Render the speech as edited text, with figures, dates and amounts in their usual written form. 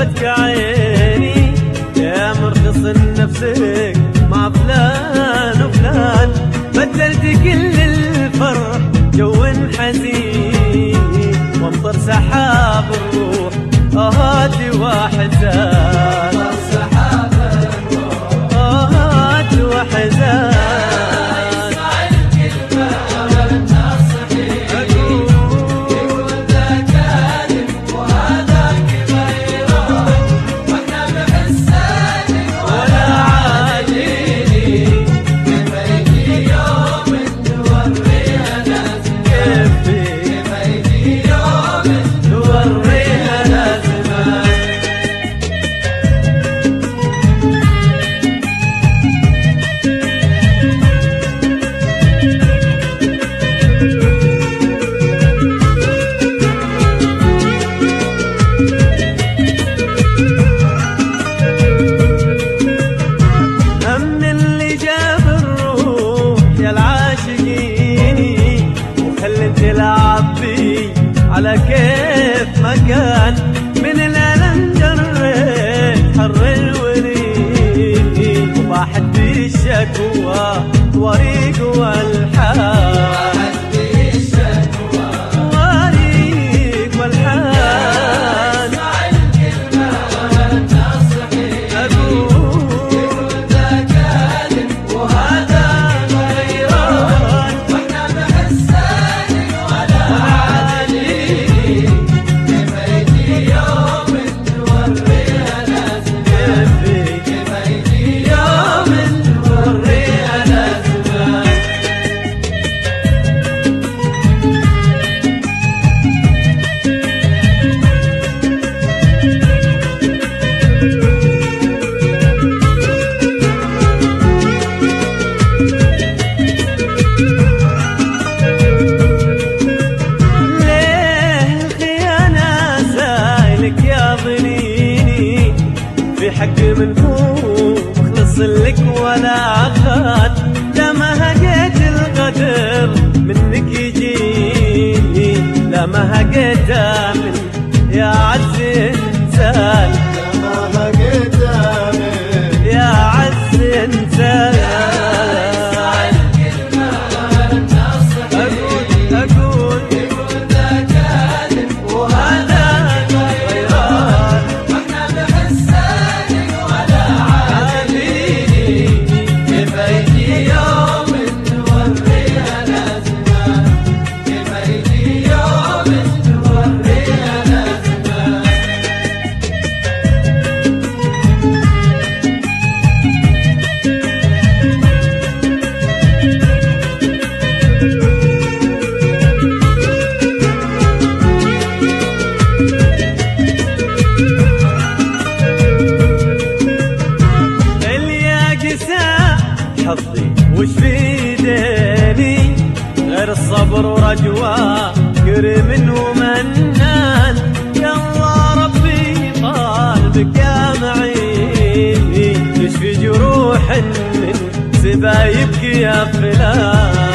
شافتك عيني يا مرخص نفسك مع فلان وفلان، بدلت كل الفرح جو حزين وامطر سحاب الروح هاتي وحزان، وامطر سحاب الروح هاتي وحزان. تلعب بي على كيف مكان من الألم جريت حر الوريد وباحت بي الشكوى وريق والحال، في حق من فوق خلص لك ولا عخات، لما هقيت القدر منك يجيني، لما هقيت من يا عز انسان، لما هقيت من يا عز انسان. حظي وش في ديني غير الصبر ورجوى كرم ومنان، يا الله ربي طالبك يا معين تشفي جروح من سبايبك يا فلان.